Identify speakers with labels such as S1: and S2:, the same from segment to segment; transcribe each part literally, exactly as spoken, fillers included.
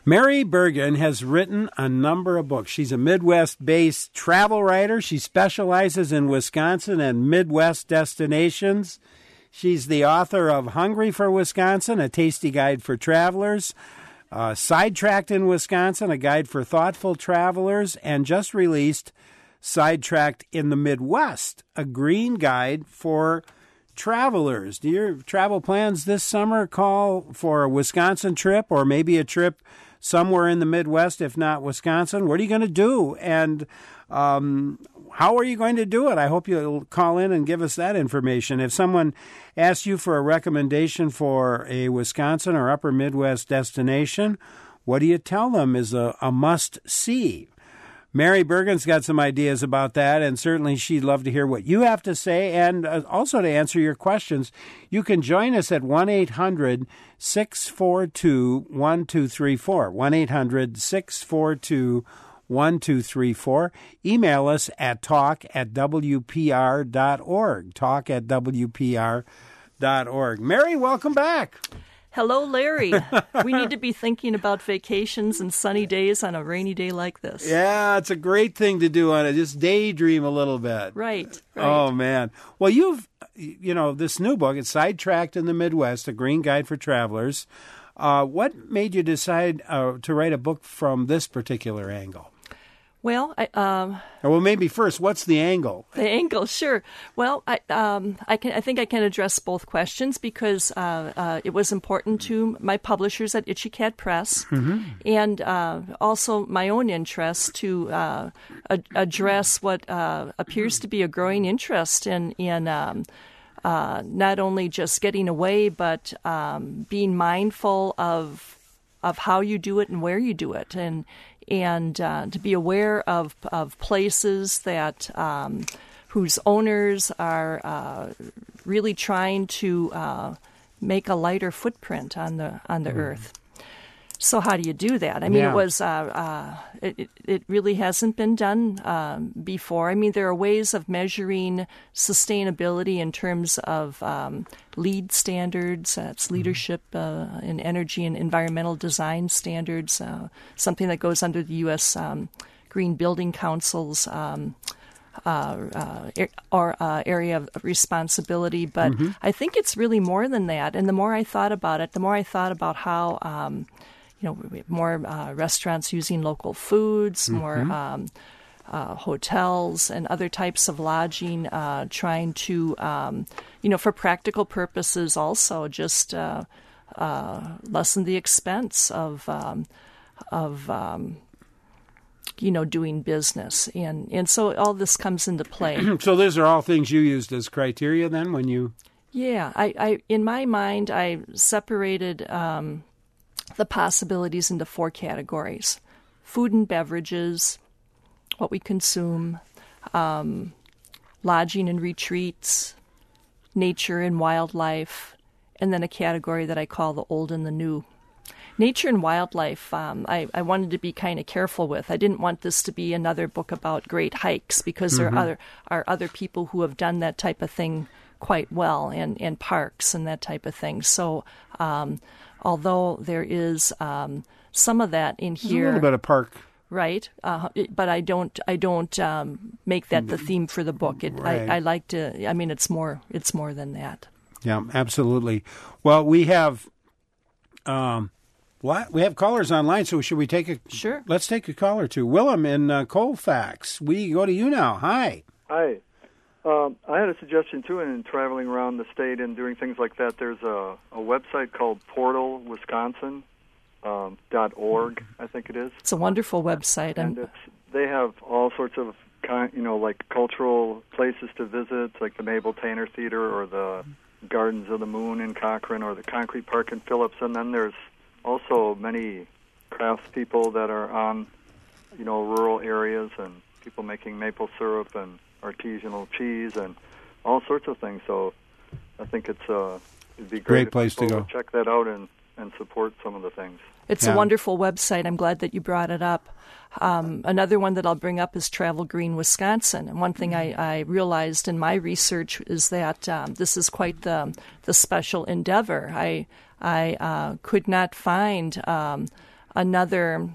S1: Mary Bergen has written a number of books. She's a Midwest-based travel writer. She specializes in Wisconsin and Midwest destinations. She's the author of Hungry for Wisconsin, a tasty guide for travelers, uh, Sidetracked in Wisconsin, a guide for thoughtful travelers, and just released Sidetracked in the Midwest, a green guide for travelers. Do your travel plans this summer call for a Wisconsin trip or maybe a trip somewhere in the Midwest, if not Wisconsin? What are you going to do? And um, how are you going to do it? I hope you'll call in and give us that information. If someone asks you for a recommendation for a Wisconsin or upper Midwest destination, what do you tell them is a, a must-see? Mary Bergen's got some ideas about that, and certainly she'd love to hear what you have to say and uh, also to answer your questions. You can join us at one eight hundred six four two one two three four, one eight hundred six four two one two three four. Email us at talk at w p r dot org, talk at w p r dot org. Mary, welcome back.
S2: Hello, Larry. We need to be thinking about vacations and sunny days on a rainy day like this.
S1: Yeah, it's a great thing to do on it. Just daydream a little bit.
S2: Right, right.
S1: Oh, man. Well, you've, you know, this new book, it's Sidetracked in the Midwest, a green guide for travelers. Uh, what made you decide uh, to write a book from this particular angle?
S2: Well, I, um,
S1: well, maybe first, what's the angle?
S2: The angle, sure. Well, I, um, I can, I think I can address both questions because uh, uh, it was important to my publishers at Itchy Cat Press, mm-hmm. and uh, also my own interest to uh, ad- address what uh, appears to be a growing interest in in um, uh, not only just getting away, but um, being mindful of of how you do it and where you do it, and. and uh, to be aware of of places that um, whose owners are uh, really trying to uh, make a lighter footprint on the on the mm. earth. So how do you do that? I mean,
S1: yeah.
S2: it was uh, uh, it, it really hasn't been done um, before. I mean, there are ways of measuring sustainability in terms of um, LEED standards. That's leadership uh, in energy and environmental design standards. Uh, something that goes under the U S Um, Green Building Council's um, uh, uh, or uh, area of responsibility. But mm-hmm. I think it's really more than that. And the more I thought about it, the more I thought about how. Um, You know, we have more uh, restaurants using local foods, mm-hmm. more um, uh, hotels and other types of lodging, uh, trying to, um, you know, for practical purposes also just uh, uh, lessen the expense of, um, of um, you know, doing business. And, and so all this comes into play.
S1: So those are all things you used as criteria then when you...
S2: Yeah. I, I in my mind, I separated... Um, the possibilities into four categories: food and beverages, what we consume, um, lodging and retreats, nature and wildlife, and then a category that I call the old and the new. Nature and wildlife, um, I, I wanted to be kind of careful with. I didn't want this to be another book about great hikes because mm-hmm. there are other, are other people who have done that type of thing quite well, and, and parks and that type of thing. So um, although there is um, some of that in here,
S1: a little bit of park,
S2: right? Uh, it, but I don't, I don't um, make that the theme for the book. It,
S1: right.
S2: I, I like to. I mean, it's more, it's more than that.
S1: Yeah, absolutely. Well, we have, um, what we have callers online. So should we take a?
S2: Sure.
S1: Let's take a call or two. Willem in uh, Colfax. We go to you now. Hi.
S3: Hi. Um, I had a suggestion, too, in traveling around the state and doing things like that. There's a, a website called portal wisconsin dot org, um, I think it is.
S2: It's a wonderful website.
S3: And it's, they have all sorts of, kind, you know, like cultural places to visit, like the Mabel Tanner Theater or the Gardens of the Moon in Cochrane or the Concrete Park in Phillips. And then there's also many craftspeople that are on, you know, rural areas and people making maple syrup and artisanal cheese and all sorts of things. So I think it's uh, it'd be great,
S1: great place to go.
S3: To check that out and, and support some of the things.
S2: It's yeah. a wonderful website. I'm glad that you brought it up. Um, another one that I'll bring up is Travel Green Wisconsin. And one thing I, I realized in my research is that um, this is quite the the special endeavor. I I uh, could not find um, another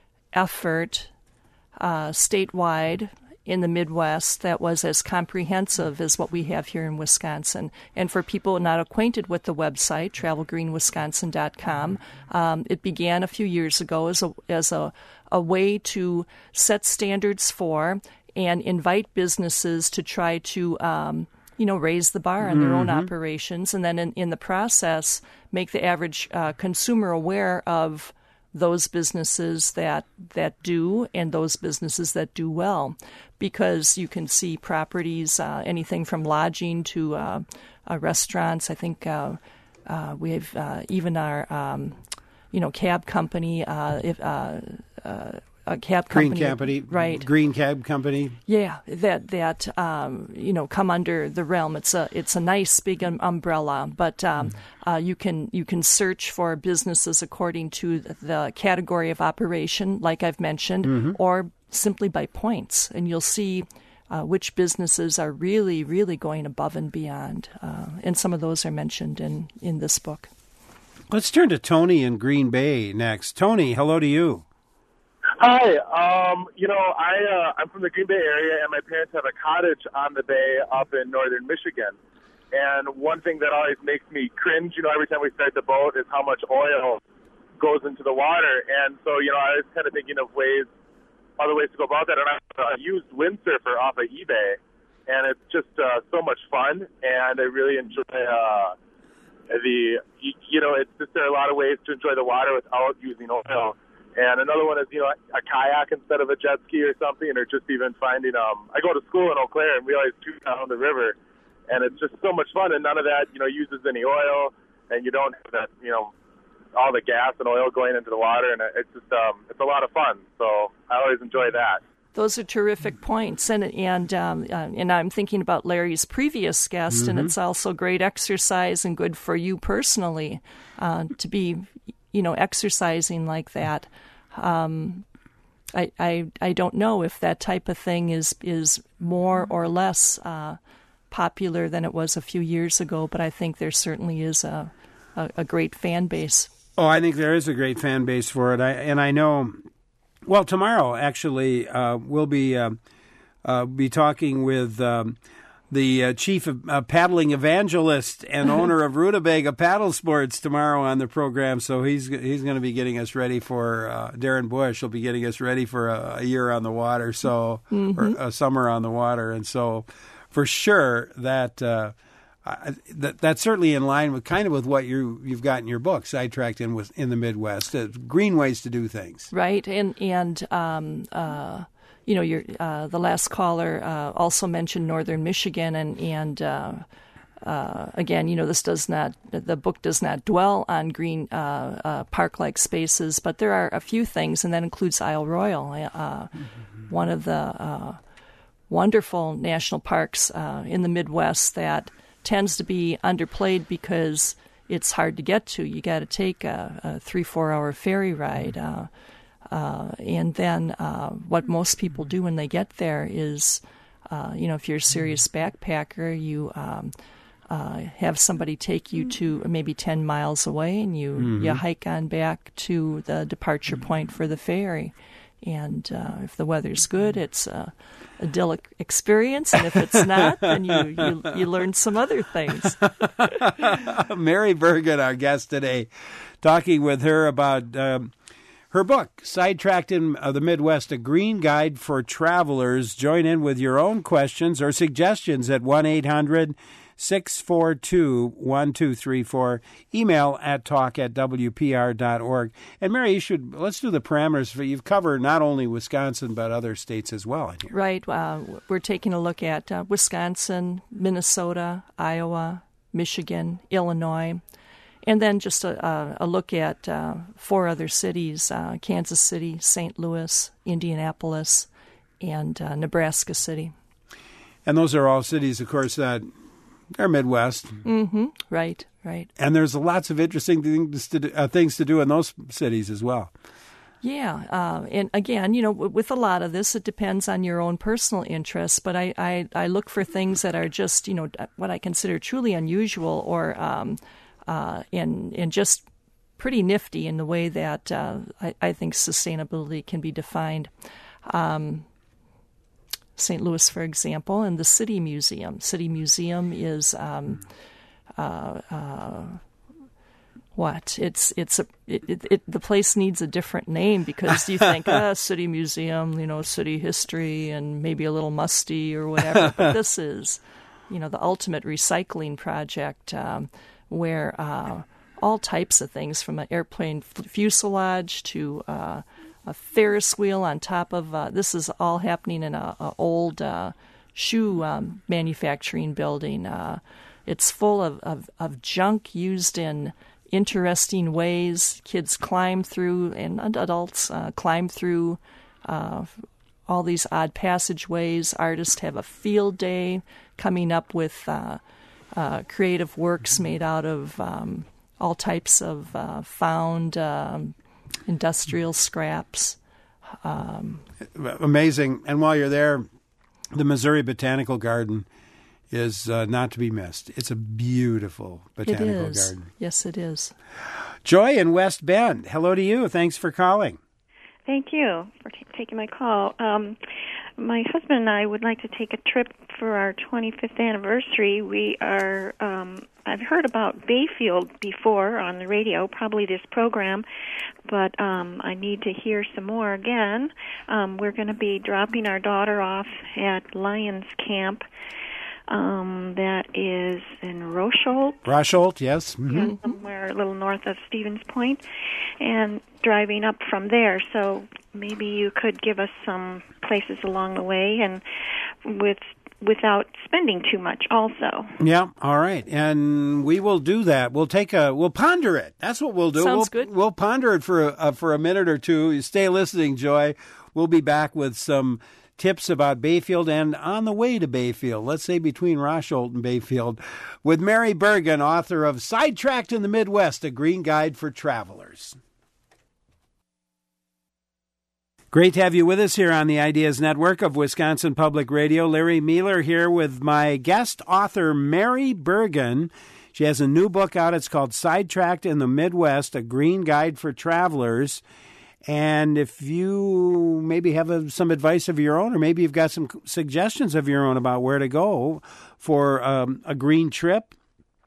S2: effort uh, statewide in the Midwest that was as comprehensive as what we have here in Wisconsin. And for people not acquainted with the website, travel green wisconsin dot com, um, it began a few years ago as a, as a, a way to set standards for and invite businesses to try to um, you know, raise the bar on their mm-hmm. own operations, and then in, in the process make the average uh, consumer aware of those businesses that that do and those businesses that do well, because you can see properties, uh, anything from lodging to uh, uh, restaurants. I think uh, uh, we have uh, even our um, you know cab company, uh, if, uh, uh, a cab company,
S1: green company,
S2: right?
S1: Green cab company,
S2: yeah, that that um, you know come under the realm. It's a it's a nice big um, umbrella, but um, mm-hmm. uh, you can you can search for businesses according to the category of operation, like I've mentioned, mm-hmm. or simply by points, and you'll see uh, which businesses are really really going above and beyond, uh, and some of those are mentioned in in this book.
S1: Let's turn to Tony in Green Bay next. Tony, hello to you.
S4: Hi, um, you know, I, uh, I'm from the Green Bay area, and my parents have a cottage on the bay up in northern Michigan. And one thing that always makes me cringe, you know, every time we start the boat is how much oil goes into the water. And so, you know, I was kind of thinking of ways, other ways to go about that. And I used windsurfer off of eBay, and it's just uh, so much fun, and I really enjoy uh, the, you know, it's just there are a lot of ways to enjoy the water without using oil. And another one is, you know, a kayak instead of a jet ski or something, or just even finding, um, I go to school in Eau Claire, and we always shoot down the river, and it's just so much fun, and none of that, you know, uses any oil, and you don't have that, you know, all the gas and oil going into the water, and it's just, um, it's a lot of fun, so I always enjoy that.
S2: Those are terrific points, and and um, uh, and I'm thinking about Larry's previous guest, mm-hmm. and it's also great exercise and good for you personally uh, to be, you know, exercising like that. Um, I, I I don't know if that type of thing is is more or less uh, popular than it was a few years ago, but I think there certainly is a, a, a great fan base.
S1: Oh, I think there is a great fan base for it. I, and I know, well, tomorrow actually uh, we'll be uh, uh, be talking with um, the uh, chief of, uh, paddling evangelist and owner of Rutabaga Paddle Sports tomorrow on the program. So he's he's going to be getting us ready for uh, Darren Bush. Will be getting us ready for a, a year on the water, so mm-hmm. or a summer on the water, and so for sure that. Uh, I, that that's certainly in line with kind of with what you you've got in your book, Sidetracked in with in the Midwest, uh, green ways to do things.
S2: Right, and and um, uh, you know, your uh, the last caller uh, also mentioned northern Michigan, and and uh, uh, again, you know, this does not the book does not dwell on green uh, uh, park-like spaces, but there are a few things, and that includes Isle Royal, uh, mm-hmm. one of the uh, wonderful national parks uh, in the Midwest that tends to be underplayed because it's hard to get to. You got to take a, a three, four-hour ferry ride, uh, uh, and then uh, what most people do when they get there is, uh, you know, if you're a serious backpacker, you um, uh, have somebody take you to maybe ten miles away, and you mm-hmm. you hike on back to the departure point for the ferry. And uh, if the weather's good, it's a idyllic experience, and if it's not, then you, you, you learn some other things.
S1: Mary Bergen, our guest today, talking with her about um, her book, Sidetracked in uh, the Midwest, A Green Guide for Travelers. Join in with your own questions or suggestions at one eight hundred six four two one two three four. Email at talk at w p r dot org. And Mary, you should let's do the parameters. For you've covered not only Wisconsin but other states as well in here.
S2: Right. Uh, we're taking a look at uh, Wisconsin, Minnesota, Iowa, Michigan, Illinois, and then just a, a, a look at uh, four other cities: uh, Kansas City, Saint Louis, Indianapolis, and uh, Nebraska City.
S1: And those are all cities, of course, that are Midwest.
S2: Mm-hmm. Right, right.
S1: And there's lots of interesting things to do, uh, things to do in those cities as well.
S2: Yeah, uh, and again, you know, w- with a lot of this, it depends on your own personal interests. But I, I, I look for things that are just, you know, what I consider truly unusual, or um, uh, and and just pretty nifty in the way that uh, I, I think sustainability can be defined. Um, Saint Louis, for example, and the City Museum. City Museum is um, uh, uh, what? It's it's a it, it, it, the place needs a different name because you think, ah, City Museum, you know, city history, and maybe a little musty or whatever. But this is, you know, the ultimate recycling project um, where uh, all types of things, from an airplane fuselage to uh, a Ferris wheel on top of, uh, this is all happening in a, a old uh, shoe um, manufacturing building. Uh, it's full of, of, of junk used in interesting ways. Kids climb through, and adults uh, climb through uh, all these odd passageways. Artists have a field day coming up with uh, uh, creative works made out of um, all types of uh, found um, industrial scraps. Um,
S1: Amazing. And while you're there, the Missouri Botanical Garden is uh, not to be missed. It's a beautiful botanical
S2: it is.
S1: garden.
S2: Yes, it is.
S1: Joy in West Bend, hello to you. Thanks for calling.
S5: Thank you for t- taking my call. Um, my husband and I would like to take a trip for our twenty-fifth anniversary. We are, um, I've heard about Bayfield before on the radio, probably this program, but um, I need to hear some more again. Um, we're going to be dropping our daughter off at Lions Camp. Um, that is in Rosholt.
S1: Rosholt, yes. Mm-hmm.
S5: Yeah, somewhere a little north of Stevens Point, and driving up from there. So maybe you could give us some places along the way, and with without spending too much also.
S1: Yeah, all right. And we will do that. We'll take a, we'll ponder it. That's what we'll do.
S2: Sounds
S1: we'll,
S2: good.
S1: We'll ponder it for a, uh, for a minute or two. You stay listening, Joy. We'll be back with some tips about Bayfield and on the way to Bayfield, let's say between Rosholt and Bayfield, with Mary Bergen, author of Sidetracked in the Midwest, A Green Guide for Travelers. Great to have you with us here on the Ideas Network of Wisconsin Public Radio. Larry Mueller here with my guest author, Mary Bergen. She has a new book out. It's called Sidetracked in the Midwest, A Green Guide for Travelers. And if you maybe have a, some advice of your own, or maybe you've got some suggestions of your own about where to go for um, a green trip,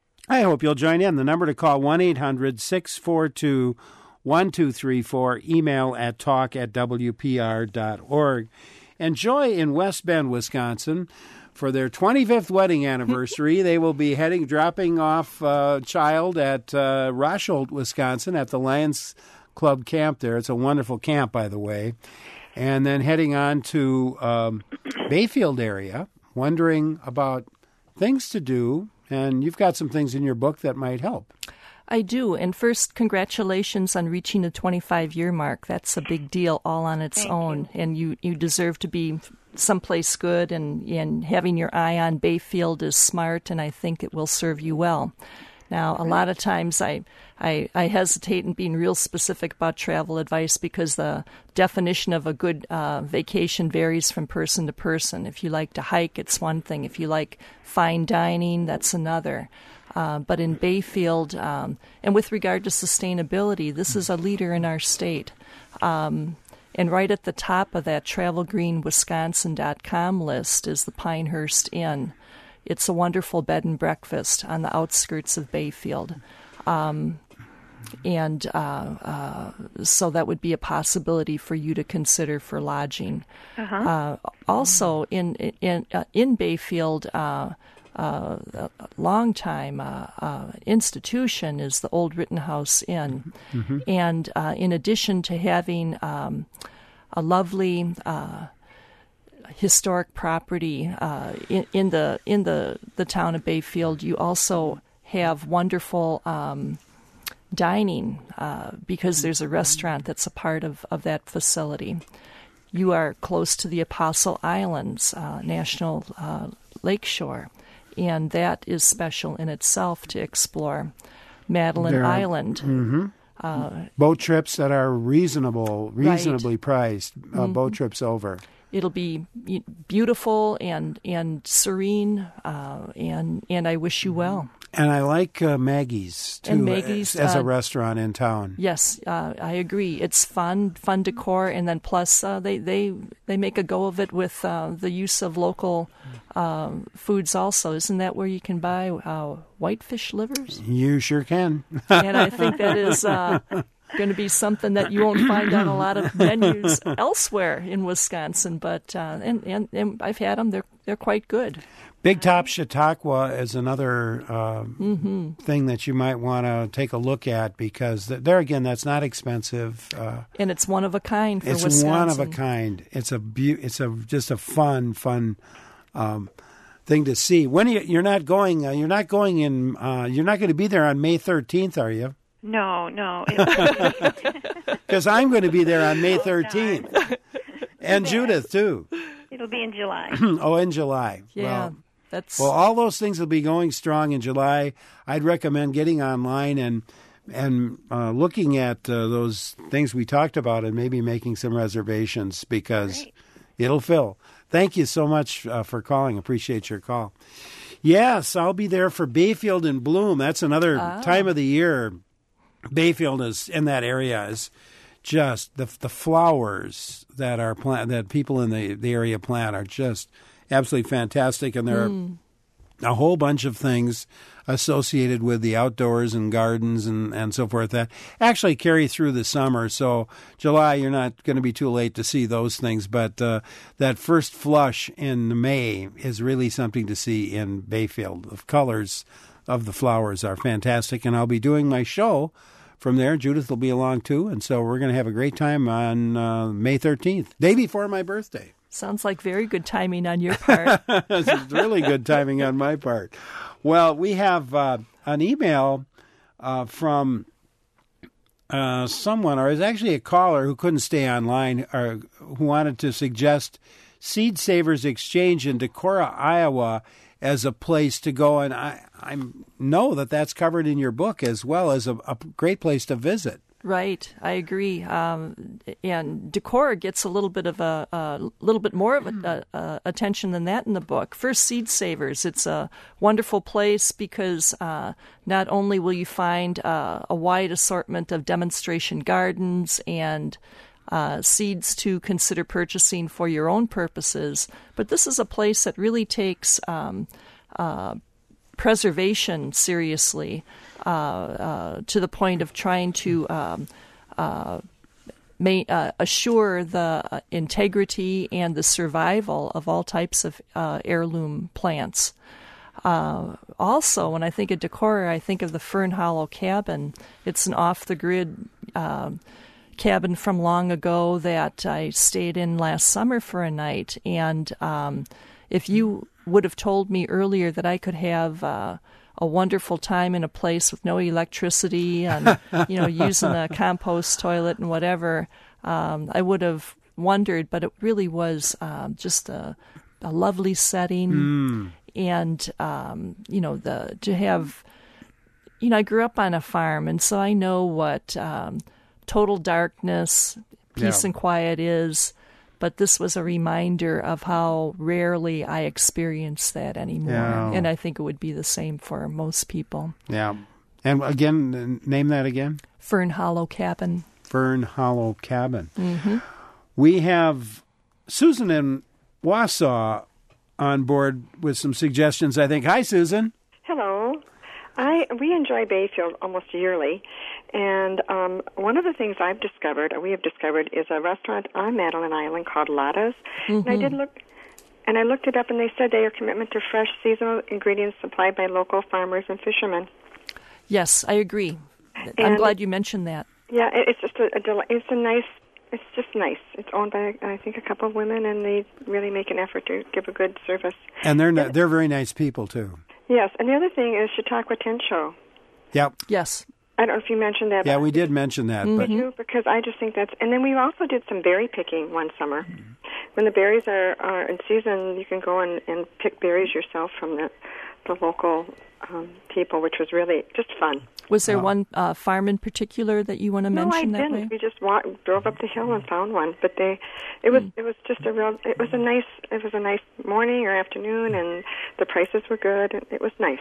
S1: I hope you'll join in. The number to call, one eight hundred six four two one two three four, email at talk at w p r dot org. And Joy in West Bend, Wisconsin, for their twenty-fifth wedding anniversary, they will be heading, dropping off a child at uh, Rosholt, Wisconsin, at the Lions Club camp there. It's a wonderful camp, by the way. And then heading on to um, Bayfield area, wondering about things to do. And you've got some things in your book that might help.
S2: I do. And first, congratulations on reaching the twenty-five-year mark. That's a big deal all on its
S5: Thank
S2: own.
S5: you.
S2: And you, you deserve to be someplace good. And, and having your eye on Bayfield is smart, and I think it will serve you well. Now, a lot of times I, I I hesitate in being real specific about travel advice because the definition of a good uh, vacation varies from person to person. If you like to hike, it's one thing. If you like fine dining, that's another. Uh, but in Bayfield, um, and with regard to sustainability, this is a leader in our state. Um, and right at the top of that travel green wisconsin dot com list is the Pinehurst Inn. It's a wonderful bed and breakfast on the outskirts of Bayfield. Um, and uh, uh, so that would be a possibility for you to consider for lodging.
S5: Uh-huh.
S2: Uh, also, in in uh, in Bayfield, uh, uh, a long-time uh, uh, institution is the Old Rittenhouse Inn. Mm-hmm. And uh, in addition to having um, a lovely Uh, historic property uh, in, in the in the, the town of Bayfield, you also have wonderful um, dining uh, because there's a restaurant that's a part of, of that facility. You are close to the Apostle Islands uh, National uh, Lakeshore, and that is special in itself to explore. Madeline
S1: There are-
S2: Island.
S1: Mm-hmm.
S2: Uh,
S1: boat trips that are reasonable, reasonably
S2: Right.
S1: priced, uh,
S2: Mm-hmm.
S1: boat trips over.
S2: It'll be beautiful and and serene, uh, and and I wish you well.
S1: And I like uh, Maggie's, too,
S2: And Maggie's,
S1: as, as a
S2: uh,
S1: restaurant in town.
S2: Yes, uh, I agree. It's fun, fun decor, and then plus uh, they, they they make a go of it with uh, the use of local um, foods also. Isn't that where you can buy uh, whitefish livers?
S1: You sure can.
S2: And I think that is uh, going to be something that you won't find on a lot of menus elsewhere in Wisconsin. But uh, and, and and I've had them; they're they're quite good.
S1: Big Top Chautauqua is another uh,
S2: Mm-hmm.
S1: thing that you might want to take a look at, because th- there again, that's not expensive. Uh,
S2: And it's one of a kind for
S1: it's
S2: Wisconsin.
S1: one of a kind. It's a beau- It's a just a fun, fun um, thing to see. When you, you're not going, uh, you're not going in. Uh, you're not going to be there on May thirteenth, are you?
S5: No, no.
S1: Because I'm going to be there on May thirteenth, and Judith too.
S5: It'll be in July.
S1: Oh, in July.
S2: Yeah,
S1: Well,
S2: that's
S1: Well, all those things will be going strong in July. I'd recommend getting online and and uh, looking at uh, those things we talked about, and maybe making some reservations, because
S5: Great.
S1: it'll fill. Thank you so much uh, for calling. Appreciate your call. Yes, I'll be there for Bayfield in Bloom. That's another
S2: Ah.
S1: time of the year. Bayfield is in that area is just the the flowers that are plant that people in the, the area plant are just absolutely fantastic, and there
S2: Mm.
S1: are a whole bunch of things associated with the outdoors and gardens and, and so forth that actually carry through the summer. So July, you're not going to be too late to see those things, but uh, that first flush in May is really something to see in Bayfield. The colors of the flowers are fantastic, and I'll be doing my show from there. Judith will be along too, and so we're going to have a great time on uh, May thirteenth, day before my birthday.
S2: sounds like very good timing on your part.
S1: It's really good timing on my part. Well, we have uh, an email uh, from uh, someone, or it's actually a caller who couldn't stay online, or who wanted to suggest Seed Savers Exchange in Decorah, Iowa, as a place to go. And I, I know that that's covered in your book as well as a, a great place to visit.
S2: Right, I agree. Um, and Decorah gets a little bit of a, a little bit more of a, a, a attention than that in the book. First, Seed Savers. It's a wonderful place because uh, not only will you find uh, a wide assortment of demonstration gardens and uh, seeds to consider purchasing for your own purposes, but this is a place that really takes um, uh, preservation seriously. Uh, uh, to the point of trying to um, uh, may, uh, assure the uh, integrity and the survival of all types of uh, heirloom plants. Uh, also, when I think of Decorah, I think of the Fern Hollow Cabin. It's an off-the-grid uh, cabin from long ago that I stayed in last summer for a night. And um, if you would have told me earlier that I could have uh, a wonderful time in a place with no electricity and, you know, using a compost toilet and whatever, um, I would have wondered, but it really was um, just a, a lovely setting.
S1: Mm.
S2: And, um, you know, the to have, you know, I grew up on a farm, and so I know what um, total darkness, peace
S1: Yeah.
S2: and quiet is. But this was a reminder of how rarely I experience that anymore.
S1: Yeah.
S2: And I think it would be the same for most people.
S1: Yeah. And again, n- name that again?
S2: Fern Hollow Cabin.
S1: Fern Hollow Cabin.
S2: Mm-hmm.
S1: We have Susan in Wausau on board with some suggestions, I think. Hi, Susan.
S6: Hello. I we enjoy Bayfield almost yearly, and um, one of the things I've discovered, or we have discovered, is a restaurant on Madeline Island called Lada's.
S2: Mm-hmm.
S6: And I did look, and I looked it up, and they said they are commitment to fresh, seasonal ingredients supplied by local farmers and fishermen.
S2: Yes, I agree. I'm
S6: And-
S2: glad you mentioned that.
S6: Yeah, it, it's just a, a del- it's a nice. It's just nice. It's owned by, I think, a couple of women, and they really make an effort to give a good service.
S1: And they're not, they're very nice people, too.
S6: Yes, and the other thing is Chautauqua Tent Show.
S1: Yep.
S2: Yes.
S6: I don't know if you mentioned that.
S1: Yeah,
S6: but
S1: we did mention that.
S2: Mm-hmm.
S1: But
S6: Did you? Because I just think that's... And then we also did some berry picking one summer. When the berries are, are in season, you can go and, and pick berries yourself from the, the local um, people, which was really just fun.
S2: Was there
S1: Oh.
S2: one uh, farm in particular that you want to
S6: No, I
S2: mention that
S6: didn't.
S2: way?
S6: We just walked, drove up the hill and found one. But they, it was
S2: Mm.
S6: it was just a real... It was a nice... It was a nice morning or afternoon, and the prices were good. And it was nice.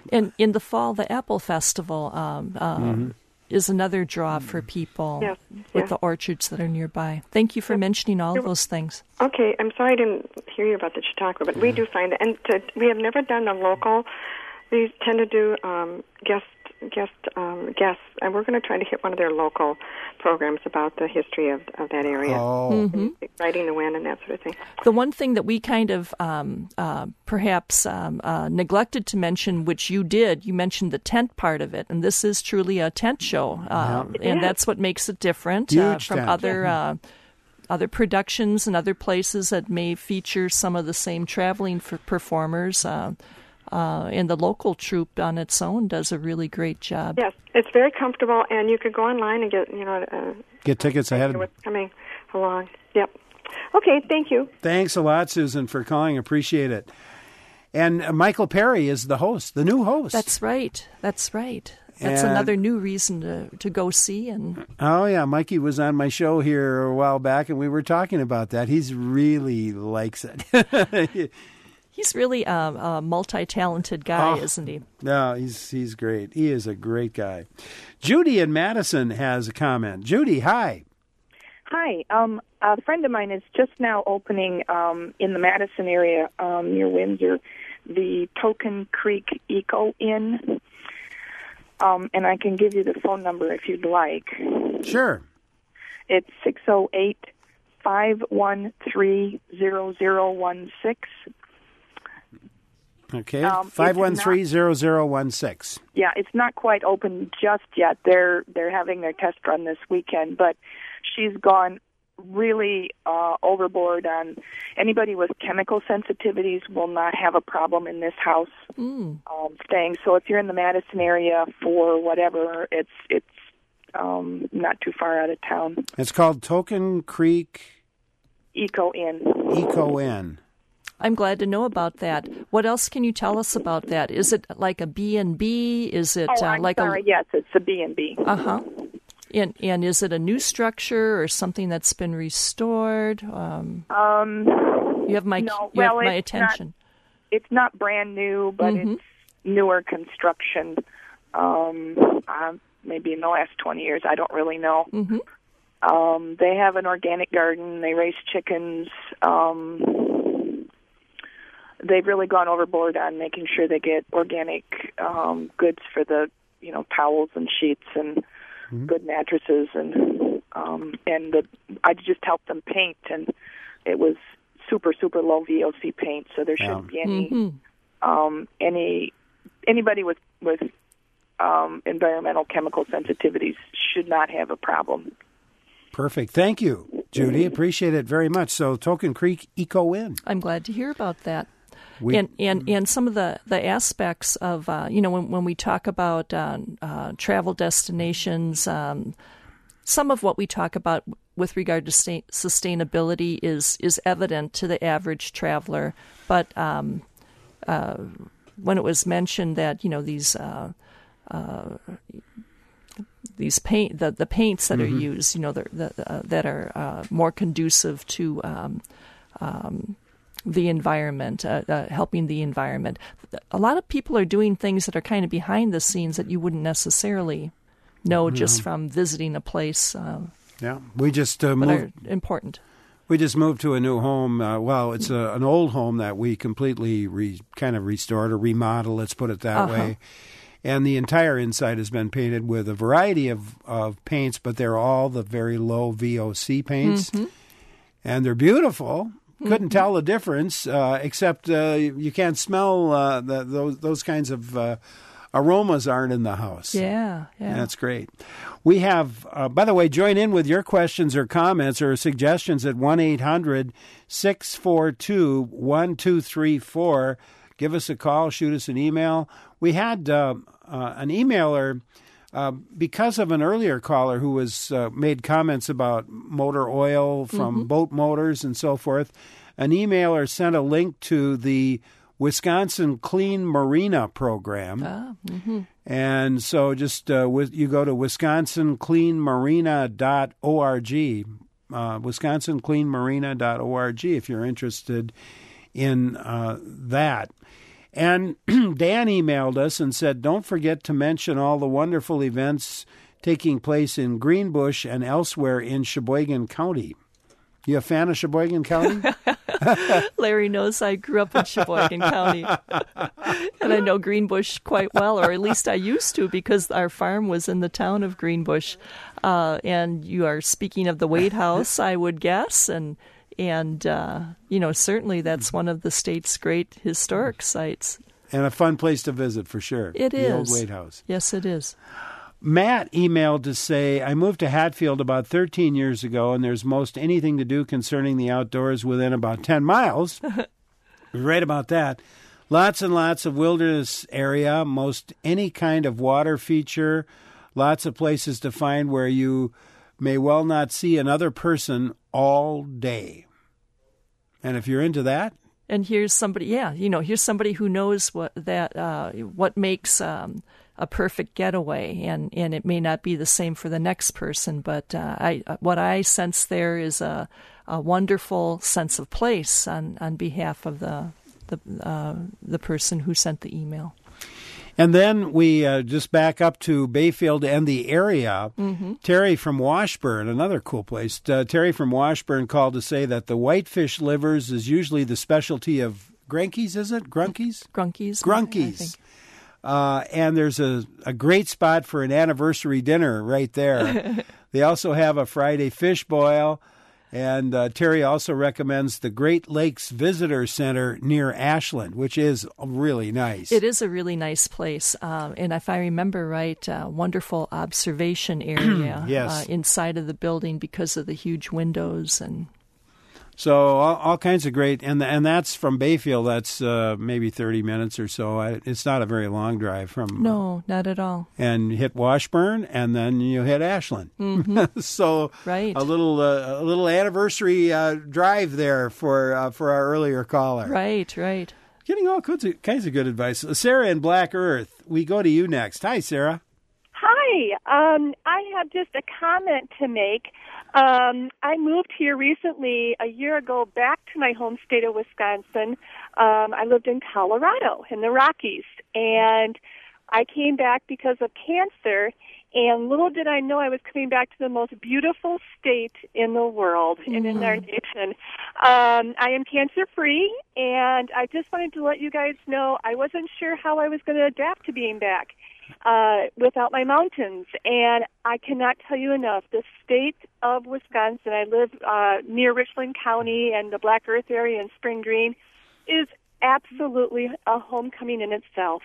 S2: And in the fall, the Apple Festival um, um, mm-hmm. is another draw for people
S6: yes.
S2: with
S6: yes.
S2: the orchards that are nearby. Thank you for mentioning all of those things.
S6: Okay, I'm sorry I didn't hear you about the Chautauqua, but yeah. we do find that. And to, we have never done a local. We tend to do um, guest guest um, guests, and we're going to try to hit one of their local programs about the history of, of that area,
S1: oh.
S2: mm-hmm.
S6: riding the wind and that sort of thing.
S2: The one thing that we kind of um, uh, perhaps um, uh, neglected to mention, which you did, you mentioned the tent part of it, and this is truly a tent show, uh,
S1: yeah.
S2: and
S6: yeah.
S2: that's what makes it different
S1: Huge
S2: uh, from
S1: tent.
S2: other uh, other productions and other places that may feature some of the same traveling for performers. Uh, Uh, and the local troupe on its own does a really great job.
S6: Yes, it's very comfortable, and you could go online and get, you know, uh,
S1: get tickets ahead of
S6: what's coming along. Yep. Okay, thank you.
S1: Thanks a lot, Susan, for calling. Appreciate it. And uh, Michael Perry is the host, the new host.
S2: That's right. That's right. That's
S1: and,
S2: another new reason to, to go see. And
S1: oh, yeah. Mikey was on my show here a while back, and we were talking about that. He's really likes it.
S2: He's really a, a multi-talented guy,
S1: oh,
S2: isn't he?
S1: No, he's he's great. He is a great guy. Judy in Madison has a comment. Judy, hi.
S7: Hi. Um, a friend of mine is just now opening um, in the Madison area um, near Windsor the Token Creek Eco Inn, um, and I can give you the phone number if you'd like.
S1: Sure.
S7: It's six oh eight, five one three, zero zero one six.
S1: Okay,
S7: um,
S1: five one three, zero zero one six.
S7: Yeah, it's not quite open just yet. They're they're having their test run this weekend, but she's gone really uh, overboard on anybody with chemical sensitivities will not have a problem in this house
S2: mm.
S7: um, staying. So if you're in the Madison area for whatever, it's it's um, not too far out of town.
S1: It's called Token Creek
S7: Eco Inn.
S1: Eco Inn.
S2: I'm glad to know about that. What else can you tell us about that? Is it like a B and B? Is it
S7: oh,
S2: uh,
S7: I'm
S2: like
S7: sorry.
S2: a
S7: Yes, it's a B and B.
S2: Uh huh. And and is it a new structure or something that's been restored? Um,
S7: um,
S2: you have my
S7: no,
S2: you
S7: well,
S2: have my
S7: it's
S2: attention.
S7: Not, it's not brand new, but
S2: mm-hmm.
S7: it's newer construction. Um, uh, maybe in the last twenty years, I don't really know.
S2: Mm-hmm.
S7: Um, they have an organic garden. They raise chickens. Um, they've really gone overboard on making sure they get organic um, goods for the, you know, towels and sheets and mm-hmm. good mattresses, and um, and the I just helped them paint, and it was super super low V O C paint, so there shouldn't
S1: yeah.
S7: be any
S2: mm-hmm.
S7: um, any anybody with with um, environmental chemical sensitivities should not have a problem.
S1: Perfect. Thank you, Judy. Appreciate it very much. So Token Creek Eco Inn.
S2: I'm glad to hear about that.
S1: We,
S2: and, and and some of the, the aspects of, uh, you know, when, when we talk about uh, uh, travel destinations, um, some of what we talk about with regard to sta- sustainability is, is evident to the average traveler. But um, uh, when it was mentioned that, you know, these uh, uh, these paint the, the paints that mm-hmm. are used, you know, the, the, uh, that are uh, more conducive to um, um, the environment, uh, uh, helping the environment. A lot of people are doing things that are kind of behind the scenes that you wouldn't necessarily know mm-hmm. just from visiting a place. Uh,
S1: yeah, we just uh,
S2: but
S1: moved.
S2: Are important.
S1: We just moved to a new home. Uh, well, it's a, an old home that we completely re, kind of restored or remodeled. Let's put it that
S2: uh-huh. way.
S1: And the entire inside has been painted with a variety of, of paints, but they're all the very low V O C paints,
S2: mm-hmm.
S1: and they're beautiful. Couldn't tell the difference, uh, except uh, you can't smell uh, the, those those kinds of uh, aromas aren't in the house.
S2: Yeah, yeah.
S1: That's great. We have, uh, by the way, join in with your questions or comments or suggestions at one eight hundred six four two one two three four. Give us a call, shoot us an email. We had uh, uh, an emailer uh, because of an earlier caller who was uh, made comments about motor oil from
S2: mm-hmm.
S1: boat motors and so forth. An emailer sent a link to the Wisconsin Clean Marina program.
S2: Ah, mm-hmm.
S1: And so just uh, you go to wisconsin clean marina dot org, uh, wisconsin clean marina dot org if you're interested in uh, that. And Dan emailed us and said, don't forget to mention all the wonderful events taking place in Greenbush and elsewhere in Sheboygan County. You a fan of Sheboygan County?
S2: Larry knows I grew up in Sheboygan County. And I know Greenbush quite well, or at least I used to, because our farm was in the town of Greenbush. Uh, and you are speaking of the Wade House, I would guess, and And, uh, you know, certainly that's one of the state's great historic sites.
S1: And a fun place to visit, for sure.
S2: It
S1: the
S2: is.
S1: The old Wade House.
S2: Yes, it is.
S1: Matt emailed to say, I moved to Hatfield about thirteen years ago, and there's most anything to do concerning the outdoors within about ten miles. Right about that. Lots and lots of wilderness area, most any kind of water feature, lots of places to find where you may well not see another person all day. And if you're into that,
S2: and here's somebody, yeah, you know, here's somebody who knows what that uh, what makes um, a perfect getaway, and, and it may not be the same for the next person, but uh, I what I sense there is a, a wonderful sense of place on, on behalf of the the uh, the person who sent the email.
S1: And then we uh, just back up to Bayfield and the area. Mm-hmm. Terry from Washburn, another cool place. Uh, Terry from Washburn called to say that the whitefish livers is usually the specialty of Grankies, is it? Grunkies?
S2: Grunkies.
S1: Grunkies. Uh, and there's a, a great spot for an anniversary dinner right there. They also have a Friday fish boil. And uh, Terry also recommends the Great Lakes Visitor Center near Ashland, which is really nice.
S2: It is a really nice place. Um, and if I remember right, a wonderful observation area
S1: yes.
S2: uh, inside of the building because of the huge windows. And
S1: so all, all kinds of great. And and that's from Bayfield. That's uh, maybe thirty minutes or so. I, it's not a very long drive from.
S2: No, not at all.
S1: And hit Washburn, and then you hit Ashland.
S2: Mm-hmm.
S1: so
S2: right.
S1: a little uh, a little anniversary uh, drive there for uh, for our earlier caller.
S2: Right, right.
S1: Getting all kinds of, kinds of good advice. Sarah in Black Earth, we go to you next. Hi, Sarah.
S8: Hi. Um, I have just a comment to make. Um, I moved here recently, a year ago, back to my home state of Wisconsin. Um, I lived in Colorado, in the Rockies, and I came back because of cancer, and little did I know I was coming back to the most beautiful state in the world mm-hmm. and in our nation. Um, I am cancer-free, and I just wanted to let you guys know I wasn't sure how I was going to adapt to being back uh, without my mountains, and I cannot tell you enough. The state of Wisconsin, I live uh, near Richland County and the Black Earth area in Spring Green, is absolutely a homecoming in itself.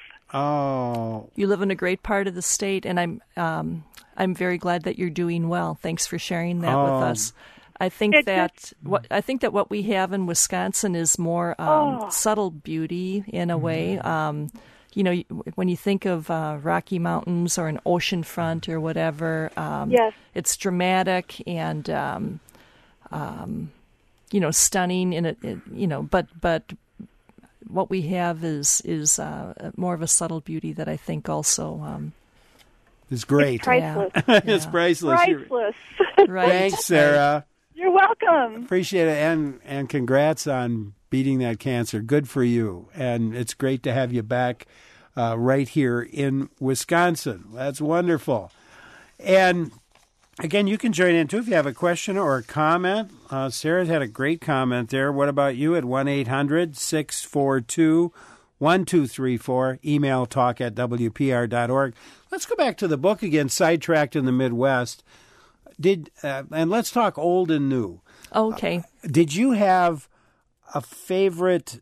S1: Oh,
S2: you live in a great part of the state, and I'm um, I'm very glad that you're doing well. Thanks for sharing that
S1: oh.
S2: with us. I think
S8: it
S2: that
S8: just,
S2: what I think that what we have in Wisconsin is more um,
S8: oh.
S2: subtle beauty in a way. Um, you know, when you think of uh, Rocky Mountains or an ocean front or whatever, um,
S8: yes.
S2: it's dramatic and um, um, you know, stunning in it. You know, but but. What we have is is uh, more of a subtle beauty that I think also um,
S1: is great.
S8: It's priceless.
S2: Yeah.
S1: It's
S2: yeah.
S1: priceless.
S8: Priceless.
S2: Right.
S1: Thanks, Sarah.
S8: You're welcome.
S1: Appreciate it, and and congrats on beating that cancer. Good for you, and it's great to have you back uh, right here in Wisconsin. That's wonderful. And again, you can join in, too, if you have a question or a comment. Uh, Sarah's had a great comment there. What about you at one eight hundred six four two one two three four, email talk at w p r dot org. Let's go back to the book again, Sidetracked in the Midwest. Did uh, and let's talk old and new.
S2: Okay.
S1: Uh, did you have a favorite,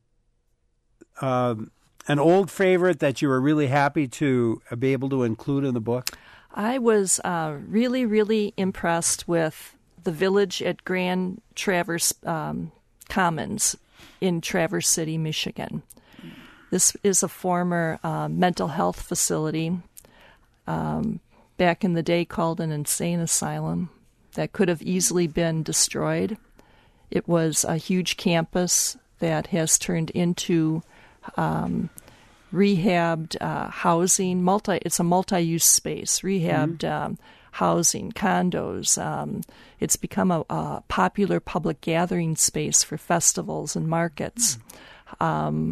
S1: um, an old favorite that you were really happy to be able to include in the book?
S2: I was uh, really, really impressed with the village at Grand Traverse um, Commons in Traverse City, Michigan. This is a former uh, mental health facility, um, back in the day called an insane asylum, that could have easily been destroyed. It was a huge campus that has turned into um, rehabbed uh, housing. Multi, it's a multi-use space. Rehabbed mm-hmm. um, housing, condos. Um, it's become a, a popular public gathering space for festivals and markets. Mm-hmm. Um,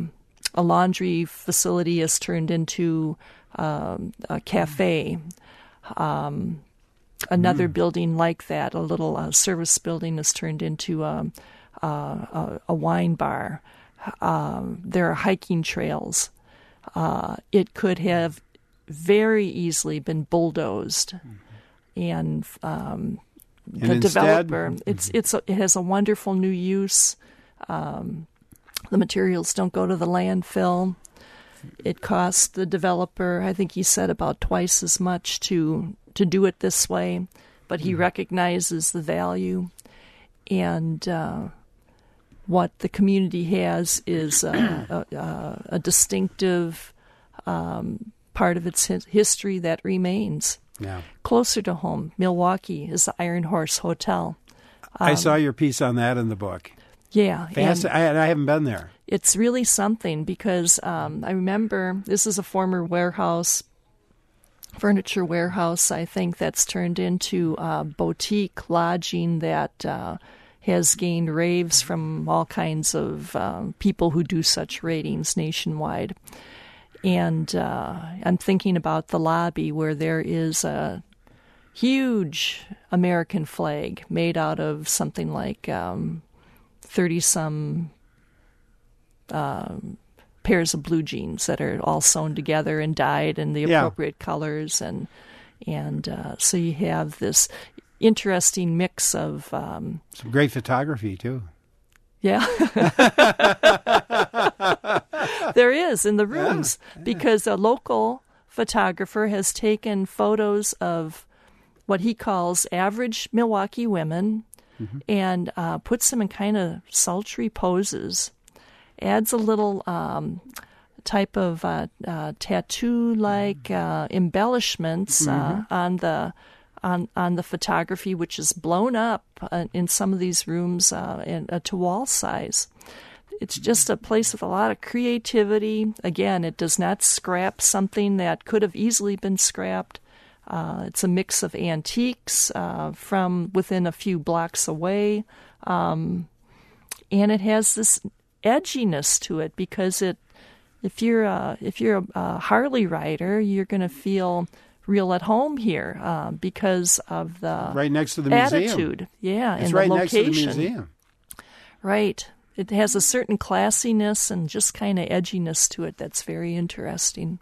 S2: a laundry facility is turned into um, a cafe. Um, another mm. building like that, a little uh, service building, is turned into um, uh, a, a wine bar. Um, there are hiking trails. Uh, it could have very easily been bulldozed, mm-hmm. and um,
S1: and
S2: the
S1: instead,
S2: developer.
S1: mm-hmm.
S2: It's it's a, it has a wonderful new use. Um, the materials don't go to the landfill. It costs the developer, I think he said, about twice as much to to do it this way, but he mm-hmm. recognizes the value, and uh, what the community has is uh, a, a, a distinctive um, part of its history that remains.
S1: Yeah.
S2: Closer to home, Milwaukee is the Iron Horse Hotel. Um,
S1: I saw your piece on that in the book.
S2: Yeah.
S1: Fast, I, I haven't been there.
S2: It's really something because um, I remember this is a former warehouse, furniture warehouse, I think, that's turned into a boutique lodging that uh, has gained raves from all kinds of um, people who do such ratings nationwide. And uh, I'm thinking about the lobby where there is a huge American flag made out of something like um, thirty-some um, pairs of blue jeans that are all sewn together and dyed in the appropriate yeah. colors. And, and uh, so you have this interesting mix of... Um,
S1: Some great photography, too.
S2: Yeah. There is in the rooms yeah, yeah. because a local photographer has taken photos of what he calls average Milwaukee women mm-hmm. and uh, puts them in kind of sultry poses, adds a little um, type of uh, uh, tattoo-like uh, embellishments mm-hmm. uh, on the on on the photography, which is blown up uh, in some of these rooms uh, in, uh, to wall size. It's just a place with a lot of creativity. Again, it does not scrap something that could have easily been scrapped. Uh, it's a mix of antiques uh, from within a few blocks away. Um, and it has this edginess to it because it, if you're a, if you're a, a Harley rider, you're going to feel real at home here uh, because of the
S1: right next to the
S2: attitude.
S1: museum.
S2: Yeah,
S1: it's
S2: and
S1: right
S2: the
S1: next
S2: location.
S1: to the museum.
S2: Right. It has a certain classiness and just kind of edginess to it that's very interesting.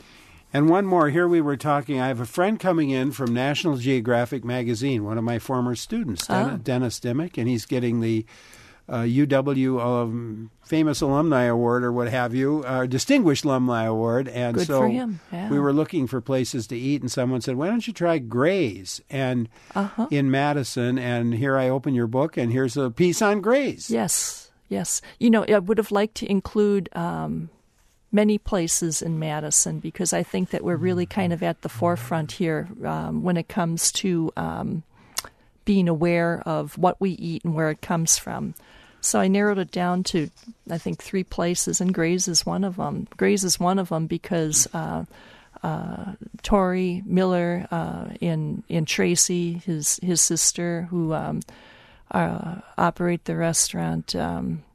S1: And one more. Here we were talking. I have a friend coming in from National Geographic magazine, one of my former students, Den-
S2: oh.
S1: Dennis Dimmick, and he's getting the uh, U W um, Famous Alumni Award or what have you, uh, Distinguished Alumni Award. And
S2: Good
S1: so
S2: for him. Yeah.
S1: we were looking for places to eat, and someone said, why don't you try Gray's and
S2: uh-huh.
S1: in Madison? And here I open your book, and here's a piece on Gray's.
S2: Yes, yes. You know, I would have liked to include um, many places in Madison because I think that we're really kind of at the forefront here um, when it comes to um, being aware of what we eat and where it comes from. So I narrowed it down to, I think, three places, and Gray's is one of them. Gray's is one of them because uh, uh, Tori Miller uh, in in Tracy, his his sister, who um, uh, operate the restaurant, um,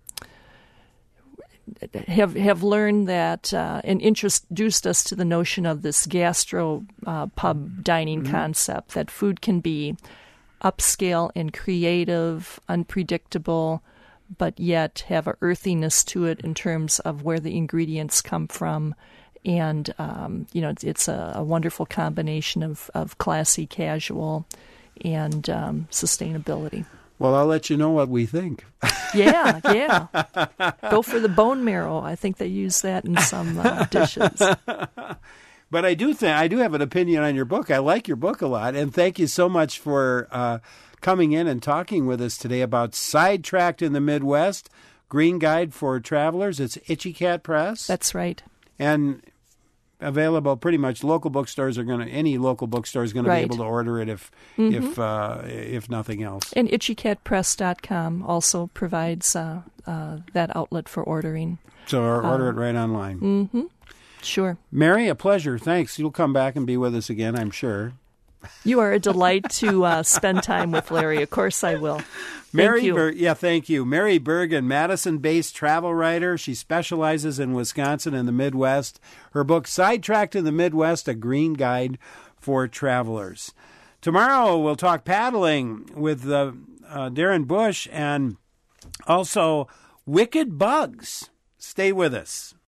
S2: have have learned that uh, and introduced us to the notion of this gastro uh, pub dining mm-hmm. concept, that food can be upscale and creative, unpredictable, but yet have a earthiness to it in terms of where the ingredients come from. And, um, you know, it's, it's a, a wonderful combination of, of classy, casual, and um, sustainability.
S1: Well, I'll let you know what we think.
S2: Yeah, yeah. Go for the bone marrow. I think they use that in some uh, dishes.
S1: But I do think I do have an opinion on your book. I like your book a lot, and thank you so much for uh, coming in and talking with us today about Sidetracked in the Midwest, Green Guide for Travelers. It's Itchy Cat Press.
S2: That's right.
S1: And available pretty much local bookstores are going to any local bookstore is going to
S2: right.
S1: be able to order it if mm-hmm. if uh, if nothing else.
S2: And itchy cat press dot com also provides uh, uh, that outlet for ordering.
S1: So order
S2: uh,
S1: it right online.
S2: Mm-hmm. Sure.
S1: Mary, a pleasure. Thanks. You'll come back and be with us again, I'm sure.
S2: You are a delight to uh, spend time with, Larry. Of course I will.
S1: Mary
S2: Thank you.
S1: Ber- yeah, thank you. Mary Bergen, Madison-based travel writer. She specializes in Wisconsin and the Midwest. Her book, Sidetracked in the Midwest, A Green Guide for Travelers. Tomorrow we'll talk paddling with uh, uh, Darren Bush and also wicked bugs. Stay with us.